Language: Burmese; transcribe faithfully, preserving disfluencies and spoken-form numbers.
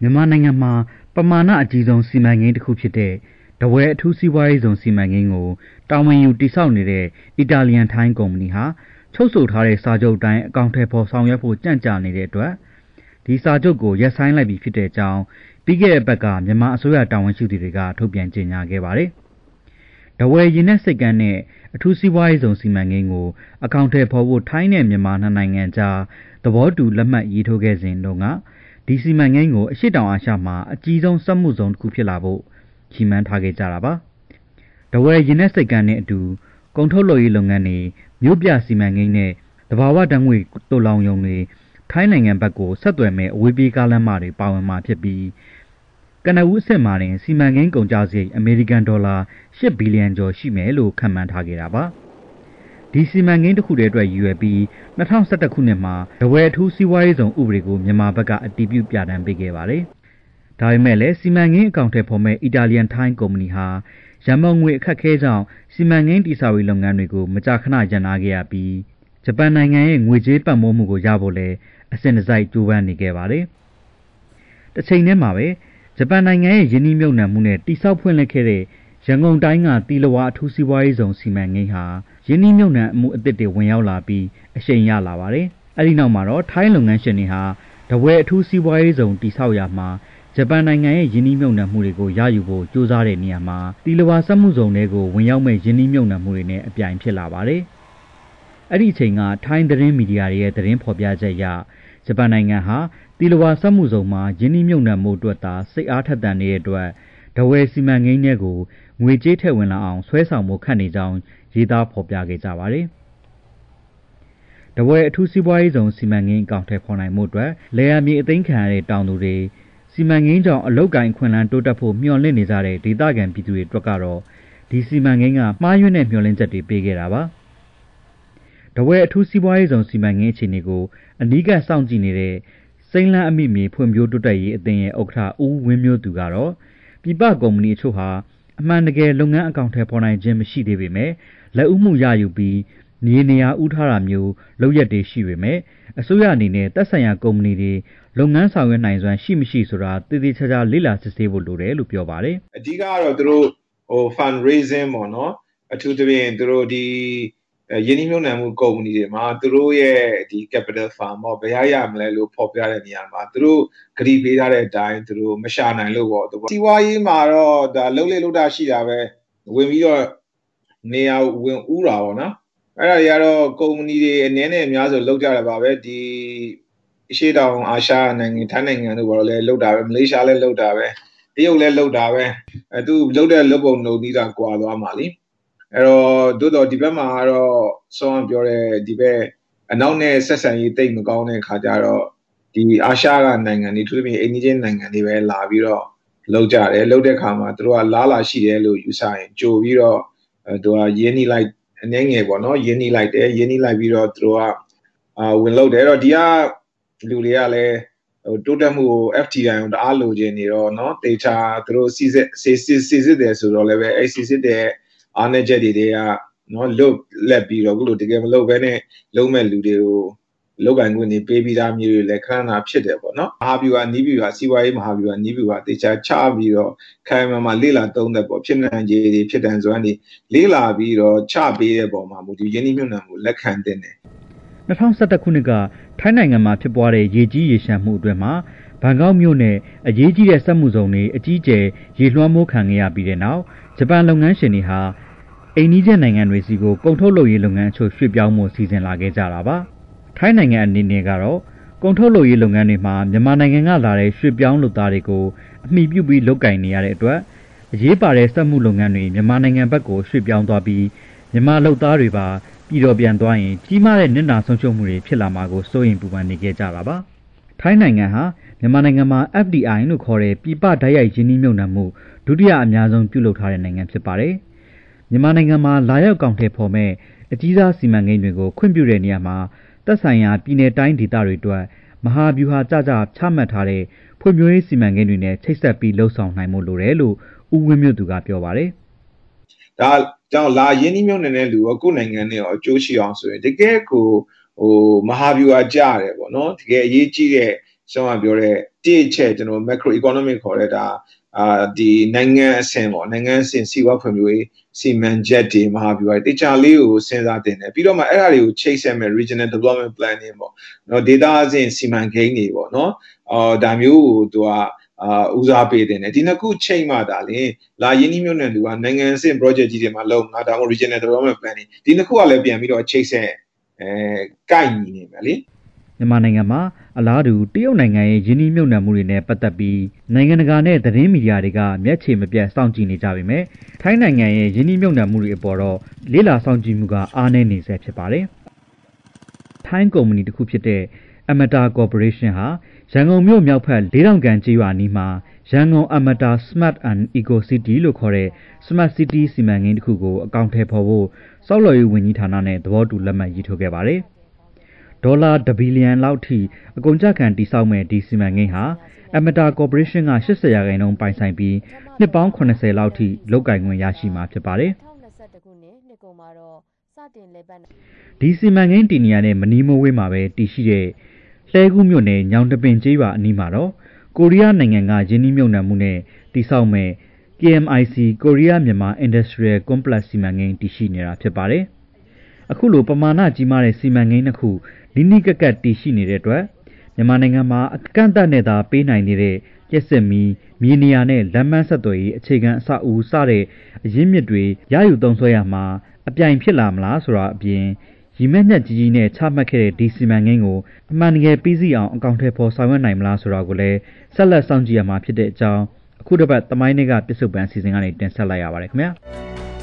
မြန်မာနိုင်ငံမှာပမာဏအကြီးဆုံးစီမံကိန်းတစ်ခုဖြစ်တဲ့တဝဲအထူးစီးပွားရေးဇုံစီမံကိန်းကိုတာဝန်ယူတည်ဆောက်နေတဲ့အီတာလီယန်ထိုင်းကုမ္ပဏီဟာချုပ်ဆိုထားတဲ့စာချုပ်တိုင်းအကောင့်ထဲပေါ်ဆောင်ရွက်ဖို့ကြန့်ကြာနေတဲ့အတွက်ဒီစာချုပ်ကိုရပ်ဆိုင်းလိုက်ပြီဖြစ်တဲ့အကြောင်းပြီးခဲ့တဲ့ဘက်ကမြန်မာအစိုးရတာဝန်ရှိသူတွေကထုတ်ပြန်ကြေညာခဲ့ပါတယ်။တဝဲရင်းနှက်စိတ်ကမ်းနဲ့အထူးစီးပွားရေးဇုံစီမံကိန်းကိုအကောင့်ထဲပေါ်ဖို့ထိုင်းနဲ့မြန်မာနှစ်နိုင်ငံကြားသဘောတူလက်မှတ်ရေးထိုးခဲ့စဉ်တုန်းကဒီစီမံကိန်းကိုအရှိတောင်အာရှမှာအကြီးဆုံးစက်မှုဇုံတစ်ခုဖြစ်လာဖို့ချီးမှန်းထားခဲ့ကြတာပါ။တဝဲရင်းနှက်စိတ်ကမ်းနဲ့အတူကုန်ထုတ်လုပ်ရေးလုပ်ငန်းတွေမြို့ပြစီမံကိန်းနဲ့တဘာဝဓာတ်ငွေတူလောင်ယုံတွေထိုင်းနိုင်ငံဘက်ကိုဆက်သွယ်မဲ့အဝေးပြေးကားလမ်းမတွေပါဝင်မှာဖြစ်ပြီးကနဦးအဆင့်မှာတင်စီမံကိန်းကုန်ကျစရိတ်အမေရိကန်ဒေါ်လာ၈ဘီလီယံကျော်ရှိမယ်လို့ခန့်မှန်းထားခဲ့တာပါ။ဒီစီမံကိန်းတစ်ခုတည်းအတွက်ရည်ရွယ်ပြီး၂၀၁၁ခုနှစ်မှာတဝဲအထူးစီးပွားရေးဇုံဥပဒေကိုမြန်မာဘက်ကအတည်ပြုပြဋ္ဌာန်းပေးခဲ့ပါတယ်။ဒါပေမဲ့လည်းစီမံကိန်းအကောင့်ထဲပေါ်မဲ့အီတာလီယန်ထိုင်းကုမ္ပဏီဟာရန်ပုံငွေအခက်အခဲကြောင့်စီမံကိန်းတည်ဆောက်ရေးလုပ်ငန်းတွေကိုမကြာခဏရပ်နားခဲ့ရပြီးဂျပန်နိုင်ငံရဲ့ငွေကြေးပံ့ပိုးမှုကိုရဖို့လည်းအစဉ်တစိုက်ကြိုးပမ်းနေခဲ့ပါတယ်။တစ်ချိန်တည်းမှာပဲဂျပန်နိုင်ငံရဲ့ယင်းနှိမ့်မြုပ်နှံမှုနဲ့တိစောက်ဖွင့်လှစ်ခဲ့တဲ့ရန်ကုန်တိုင်းကတီလဝါအထူးစီးပွားရေးဇုံစီမံကိန်းဟာယင်းနှိမ့်မြုပ်နှံမှုအသစ်တွေဝင်ရောက်လာပြီးအရှိန်ရလာပါတယ်။အဲဒီနောက်မှာတော့ထိုင်းလုပ်ငန်းရှင်တွေဟာတဝဲအထူးစီးပွားရေးဇုံတိစောက်ရာမှာဂျပန်နိုင်ငံရဲ့ယင်းနှိမ့်မြုပ်နှံမှုတွေကိုရယူဖို့ကြိုးစားတဲ့နေရာမှာတီလဝါစက်မှုဇုံတွေကိုဝင်ရောက်မဲ့ယင်းနှိမ့်မြုပ်နှံမှုတွေနဲ့အပြိုင်ဖြစ်လာပါတယ်။အဲ့ဒီအချိန်ကထိုင်းသတင်းမီဒီယာတွေရဲ့သတင်းဖော်ပြချက်အရဂျပန်နိုင်ငံဟာတီလဝါစက်မှုဇုံမှာယင်းနှိမ့်မြုပ်နှံမှုအတွက်သာစိတ်အားထက်သန်နေတဲ့အတွက်တဝဲစီမံကိန်းတွေကိုငွေကြေးထည့်ဝင်လာအောင်ဆွဲဆောင်မှုခန့်နေကြောင်းရေးသားဖော်ပြခဲ့ကြပါတယ်။တဝဲအထူးစီးပွားရေးဇုံစီမံကိန်းအကောင့်ထဲပေါ်နိုင်မှုအတွက်လေယာမြေအသိမ်းခံရတဲ့တောင်သူတွေစီမံကိန်းကြောင့်အလောက်ကိုင်းခွင့်လန်းတိုးတက်ဖို့မျှော်လင့်နေကြတဲ့ဒေသခံပြည်သူတွေအတွက်ကတော့ဒီစီမံကိန်းကမှားယွင်းတဲ့မျှော်လင့်ချက်တွေပေးခဲ့တာပါ။တဝဲအထူးစီးပွားရေးဇုံစီမံကိန်းအခြေအနေကိုအနီးကပ်စောင့်ကြည့်နေတဲ့စိန်လန်းအမိမြေဖွံ့ဖြိုးတိုးတက်ရေးအသင်းရဲ့ဥက္ကဋ္ဌဦးဝင်းမျိုးသူကတော့ပြည်ပကုမ္ပဏီအချို့ဟာအမှန်တကယ်လုပ်ငန်းအကောင့်ထဲပေါ်နိုင်ခြင်းမရှိသေးပေမဲ့လက်ဦးမှုရယူပြီးမြေနေရာဦးထားတာမျိုးလုပ်ရက်တွေရှိပေမဲ့အစိုးရအနေနဲ့သက်ဆိုင်ရာကုမ္ပဏီတွေလုပ်ငန်းဆောင်ရွက်နိုင်စွမ်းရှိမရှိဆိုတာတည်တည်ချာချာလေ့လာစစ်ဆေးဖို့လိုတယ်လို့ပြောပါတယ်အဓိကကတော့သူတို့ဟို fund raising ပေါ့နော်အထူးသဖြင့်သူတို့ဒီယင်းနှိမ့်မြုပ်နှံမှုကုမ္ပဏီတွေမှာသူတို့ရဲ့ဒီ capital fund ပေါ့ဘယ်ရရမလဲလို့ဖော်ပြတဲ့နေရာမှာသူတို့ဂရီပေးထားတဲ့အတိုင်းသူတို့မရှာနိုင်လို့ပေါ့စီးပွားရေးမှာတော့ဒါလှုပ်လေလှုပ်တာရှိတာပဲဝင်ပြီးတော့နေရာဝင်ဥတာပေါ့နော်အဲ့ဒါတွေကတော့ကုမ္ပဏီတွေအနေနဲ့အများစုလှုပ်ကြတယ်ပါပဲဒီအရှေ့တောင်အာရှနိုင်ငံထိုင်းနိုင်ငံတို့ဘာလို့လဲလှုပ်တာပဲမလေးရှားလည်းလှုပ်တာပဲတရုတ်လည်းလှုပ်တာပဲအဲသူလှုပ်တဲ့လှုပ်ပုံနှုတ်သီးတာကွာသွားမှာလीအဲ့တော့တို့တော့ဒီဘက်မှာကတော့စောအောင်ပြောတဲ့ဒီဘက်အနောက်နဲ့ဆက်ဆံရေးတိတ်မကောင်းတဲ့ခါကျတော့ဒီအာရှကနိုင်ငံတွေသူတို့ပြင်အိန္ဒိယနိုင်ငံတွေပဲလာပြီးတော့လှုပ်ကြတယ်လှုပ်တဲ့ခါမှာတို့ကလားလာရှိတယ်လို့ယူဆရင်ကြိုပြီးတော့သူကရင်းနှီးလိုက်အနေငယ်ပေါ့နော်ရင်းနှီးလိုက်တယ်ရင်းနှီးလိုက်ပြီးတော့တို့ကအာဝင်လှုပ်တယ်အဲ့တော့ဒီကလူတွေကလည်းဟိုတိုးတက်မှုကို F T I ကိုတအားလိုချင်နေတော့เนาะတေချာသူတို့စီစစ်စီစစ်စီစစ်တယ်ဆိုတော့လည်းပဲအဲ့စီစစ်တဲ့အားနည်းချက်တွေတွေကเนาะလွတ်လက်ပြီးတော့ခုလိုတကယ်မလုပ်ဘဲနဲ့လုံးမဲ့လူတွေကိုလောက်ကန်ခွင့်နေပေးပြီးသားမျိုးတွေလည်းခဏခဏဖြစ်တယ်ပေါ့နော်မဟာဗျူဟာနီးဗျူဟာစီးပွားရေးမဟာဗျူဟာနီးဗျူဟာတေချာချပြီးတော့ခိုင်မာမာလေ့လာသုံးတဲ့ပေါ့ဖြစ်နိုင်ခြေတွေဖြစ်တန်စွမ်းတွေလေ့လာပြီးတော့ချပေးတဲ့ပုံမှာမူဒီယင်းနှိမ့်မြုပ်နှံမှုလက်ခံတဲ့နေ၂၀၁၁ခုနှစ်ကထိုင်းနိုင်ငံမှာဖြစ်ပွားတဲ့ရေကြီးရေရှမ်းမှုအတွင်းမှာဘန်ကောက်မြို့နယ်အရေးကြီးတဲ့စက်မှုဇုံတွေအကြီးအကျယ်ရေလွှမ်းမိုးခံခဲ့ရပြီးတဲ့နောက်ဂျပန်လုပ်ငန်းရှင်တွေဟာအိန္ဒိယနိုင်ငံတွေစီကိုကုန်ထုတ်လုပ်ရေးလုပ်ငန်းအချို့ရွှေ့ပြောင်းမှုစီစဉ်လာခဲ့ကြတာပါထိုင်းနိုင်ငံအနေနဲ့ကတော့ကုန်ထုတ်လုပ်ရေးလုပ်ငန်းတွေမှာမြန်မာနိုင်ငံကလာတဲ့ရွှေ့ပြောင်းလုပ်သားတွေကိုအမိပြုပြီးလုပ်ကင်နေရတဲ့အတွက်အရေးပါတဲ့စက်မှုလုပ်ငန်းတွေမြန်မာနိုင်ငံဘက်ကိုရွှေ့ပြောင်းသွားပြီးမြန်မာလုပ်သားတွေပါပြည်တော်ပြန်သွားရင်ကြီးမားတဲ့နစ်နာဆုံးရှုံးမှုတွေဖြစ်လာမှာကိုစိုးရိမ်ပူပန်နေခဲ့ကြတာပါထိုင်းနိုင်ငံဟာမြန်မာနိုင်ငံမှာ F D I လို့ခေါ်တဲ့ပြည်ပဓာတ်ရိုက်ရင်းနှီးမြှုပ်နှံမှုဒုတိယအများဆုံးပြုလုပ်ထားတဲ့နိုင်ငံဖြစ်ပါတယ်မြန်မာနိုင်ငံမှာလာရောက်ကောင်ထဲပေါ်မဲ့အကြီးစားစီမံကိန်းတွေကိုခွင့်ပြုတဲ့နေရာမှာသက်ဆိုင်ရာပြည်내တိုင်းဒေသတွေအတွက်မဟာဗျူဟာကြကြချမှတ်ထားတဲ့ဖွံ့ဖြိုးရေးစီမံကိန်းတွေနဲ့ချိတ်ဆက်ပြီးလှုပ်ဆောင်နိုင်မှုလိုတယ်လို့ဦးဝင်းမြတ်သူကပြောပါတယ်ဒါကြောင့်လာရင်းနှီးမြှုပ်နှံတဲ့လူကကိုယ်နိုင်ငံနဲ့ရောအကျိုးရှိအောင်ဆိုရင်တကယ်ကိုဟိုမဟာဗျူဟာကြားတယ်ပေါ့နော်တကယ်အရေးကြီးတဲ့ကျွန်တော်ပြောတဲ့တစ်ချက်ကျွန်တော် macro economic ခေါ်တဲ့ဒါအာဒီနိုင်ငံအဆင့်ပေါ့နိုင်ငံအဆင့်စီးပွားဖွံ့ဖြိုးရေးစီမံချက်တွေမဟာဗျူဟာတေချာလေးကိုစဉ်းစားတင်တယ်ပြီးတော့မှအဲ့ဒါတွေကိုချိတ်ဆက်မဲ့ regional development planning ပေါ့နော် data အဆင့်စီမံကိန်းတွေပေါ့နော်အော်ဒါမျိုးကိုသူကအာဦးစားပေးတင်တယ်ဒီနှစ်ခုချိန်မှသာလင်လာရင်းနှီးမြှုပ်နှံသူကနိုင်ငံအဆင့် project ကြီးတွေမှာလုံငါဒါမှမဟုတ် regional development planning ဒီနှစ်ခုကလည်းပြန်ပြီးတော့ချိတ်ဆက်အဲကိုက်ညီနေမှာလေမြန်မာနိုင်ငံမှာအလားတူတရုတ်နိုင်ငံရဲ့ယင်းနှီးမြှုပ်နှံမှုတွေနဲ့ပတ်သက်ပြီးနိုင်ငံတကာနဲ့သတင်းမီဒီယာတွေကမျက်ခြေမပြတ်စောင့်ကြည့်နေကြပေမဲ့ထိုင်းနိုင်ငံရဲ့ယင်းနှီးမြှုပ်နှံမှုတွေအပေါ်တော့လေးလာစောင့်ကြည့်မှုကအားနည်းနေဆဲဖြစ်ပါတယ်။ထိုင်းကုမ္ပဏီတစ်ခုဖြစ်တဲ့ Amata Corporation ဟာရန်ကုန်မြို့မြောက်ဘက်လေးတောင်ကန်ကျေးရွာနီးမှာရန်ကုန် Amata Smart and Eco City လို့ခေါ်တဲ့ Smart City စီမံကိန်းတစ်ခုကိုအကောင့်ထဲပေါ်ဖို့စောက်လော်ရေးဝန်ကြီးဌာနနဲ့သဘောတူလက်မှတ်ရေးထိုးခဲ့ပါတယ်။ဒေါ်လာတစ်ဘီလီယံလောက်ထိအကုန်ကျခံတည်ဆောက်မဲ့ဒီစီမံကိန်းဟာ Amata Corporation ကeightyရာခိုင်နှုန်းပိုင်ဆိုင်ပြီးနှစ်ပေါင်းeightyလောက်ထိလုပ်ကိုင်ခွင့်ရရှိမှာဖြစ်ပါတယ်။ဒီစီမံကိန်းတည်နေရတဲ့မနီးမိုးဝေးမှာပဲတည်ရှိတဲ့လှဲကူးမြို့နယ်ညောင်တပင်ကျေးရွာအနီးမှာတော့ကိုရီးယားနိုင်ငံကယင်းနှီးမြှုပ်နှံမှုနဲ့တည်ဆောက်မဲ့ K M I C Korea Myanmar Industrial Complex စီမံကိန်းတည်ရှိနေတာဖြစ်ပါတယ်။အခုလိုပမာဏကြီးမားတဲ့စီမံကိန်းတစ်ခုနီးနီးကပ်ကပ်တည်ရှိနေတဲ့အတွက်မြန်မာနိုင်ငံမှာအကန့်အသတ်နဲ့သာပေးနိုင်နေတဲ့ကျက်စစ်မီမြေနေရာနဲ့လမ်းမဆက်သွယ်ရေးအခြေခံအဆောက်အဦစတဲ့အရင်းမြစ်တွေရယူသုံးစွဲရမှာအပြိုင်ဖြစ်လာမလားဆိုတာအပြင်ရီမက်ညက်ကြီးကြီးနဲ့ချမှတ်ခဲ့တဲ့ဒီစီမံကိန်းကိုအမှန်တကယ်ပြီးစီးအောင်အကောင့်ထဲပေါ်ဆောင်ရွက်နိုင်မလားဆိုတာကိုလည်းဆက်လက်စောင့်ကြည့်ရမှာဖြစ်တဲ့အကြောင်းအခုတစ်ပတ်သမိုင်းတွေကပြစ္ဆုတ်ပန်းအစီအစဉ်ကနေတင်ဆက်လိုက်ရပါတယ်ခင်ဗျာ